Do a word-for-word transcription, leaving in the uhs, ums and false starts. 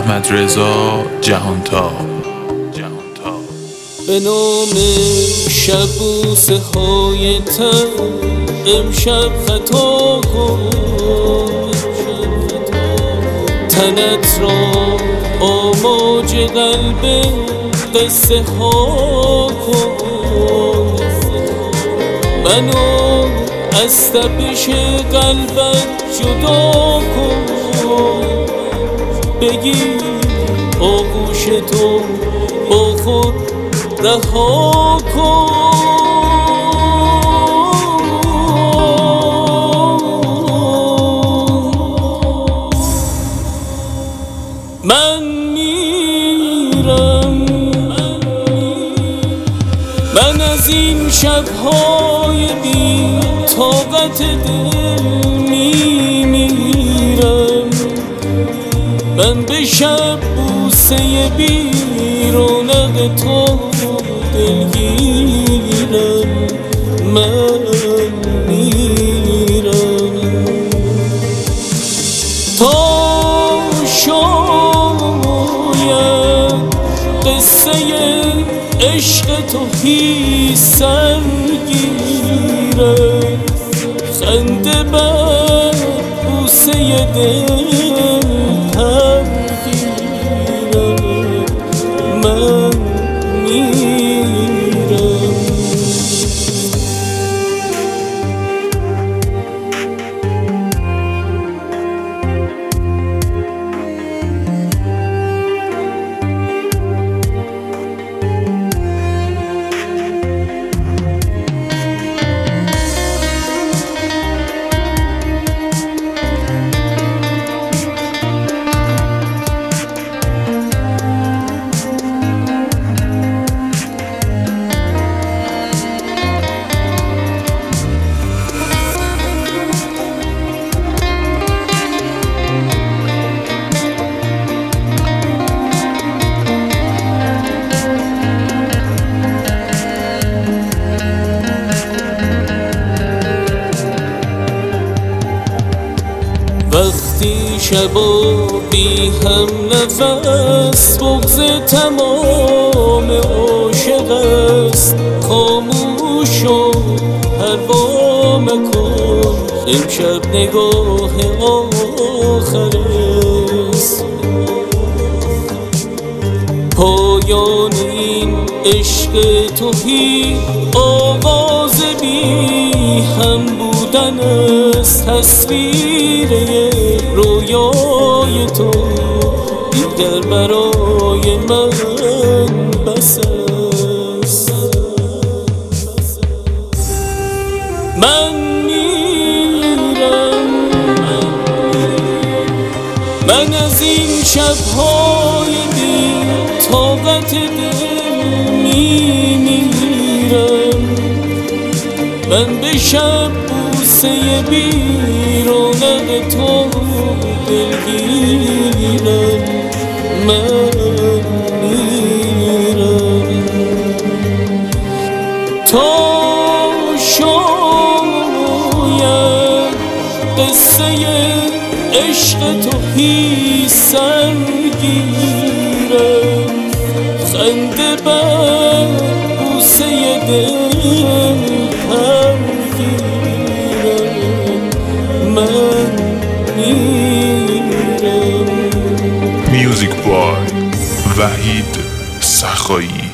احمد رضا جهانتاب. به نام شب بوسه های تن امشب خطا کن، تنت را آماج قلب قصه ها کن، منو از تپش قلبت جدا کن، بگیر آغوش تو با خود رها کن. من میرم، من از این شبهای بی طاقت دل میمیرم، من به شب بوسه بی رونق تو دلگیرم، من میرم تا شاید قصه عشق تو هی سرگیره، خنده بر بوسه دل پرگیره، من وقتی شبا بی هم نفس بغض تمام عاشق است، خاموش و پروا مکن، امشب نگاه آخر است، پایان این عشق تو هی آغاز بی هم بودن است، تصویر رویای تو دیگر برای من بس است. من میرم، من از این شبهای بی طاقت دل میمیرم، من به شب بوسه بی رونق تو دلگیرم، من میرم تا شاید قصه عشق تو هی سرگیره، خنده بر بوسه دل پرگیره، من میرم. میوزیک بای وحید سخایی.